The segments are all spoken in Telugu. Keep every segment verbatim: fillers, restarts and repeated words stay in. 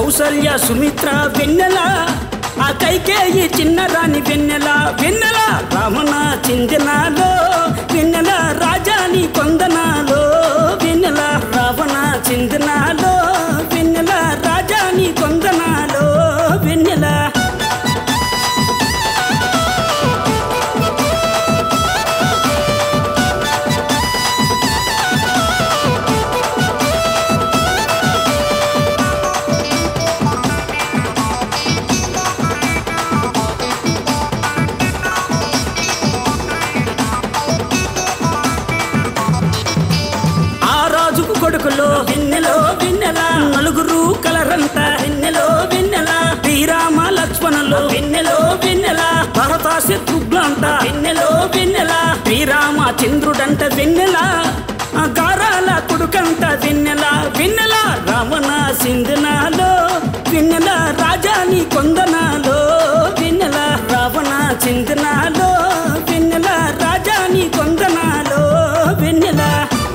కౌసల్య సుమిత్ర వెన్నెల ఆ కైకేయి చిన్నరాణి వెన్నెల వెన్నెల రావణ చిందనాలో వెన్నెల రాజాని కొందనాలో వెన్నెల రావణ చిందనాలో వెన్నెల రాజాని కొందనాలో వెన్నెల కొడుకులో వెన్నెలో వెన్నెల నలుగురు కలరంట వెన్నెలో వెన్నెల శ్రీరామ లక్ష్మణులు వెన్నెలో వెన్నెల భరత శత్రుఘ్నంట వెన్నెలో వెన్నెల శ్రీరామ చంద్రుడంట వెన్నెల గారాల కొడుకంట వెన్నెల వెన్నెల రావణ సింధనాలో వెన్నెల రాజాని కొందనాలో వెన్నెల రావణ చిందనాలో వెన్నెల రాజాని కొందనాలో వెన్నెల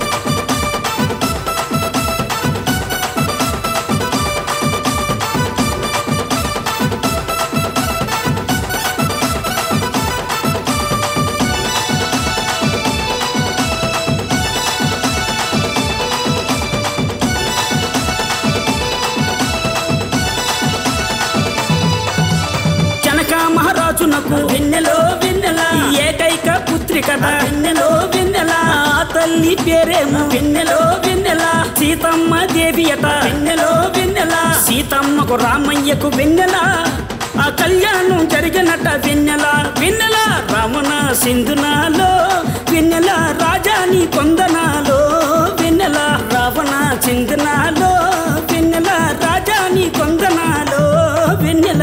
మహారాజునకు వెన్నెలో వెన్నెల ఏకైక పుత్రికట వెన్నెలో వెన్నెల తల్లి పేరేమో వెన్నెలో వెన్నెల సీతమ్మ దేవి అట వెన్నెలో వెన్నెల సీతమ్మకు రామయ్యకు వెన్నెల ఆ కళ్యాణం జరిగినట వెన్నెల వెన్నెల రావణ సింధునాలో వెన్నెల రాజాని కొందనాలో వెన్నెల రావణ సింధునాలో వెన్నెల రాజాని కొందనాలో వెన్నెల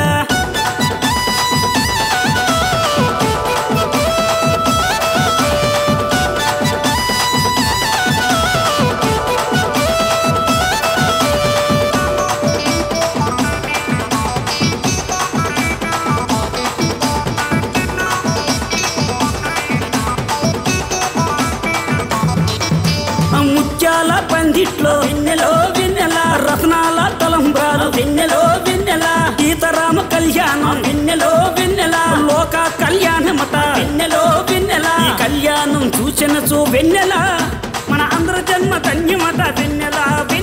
ముత్యాల పందిట్లో వెన్నెలో వెన్నెల రత్నాల తలంబ్రాలు వెన్నెలో వెన్నెల సీతారామ కళ్యాణం వెన్నెలో వెన్నెల లోక కళ్యాణమట వెన్నెలో వెన్నెల ఈ కళ్యాణం చూసిన చూ వెన్నెల మన అందరి జన్మ ధన్యమట వెన్నెల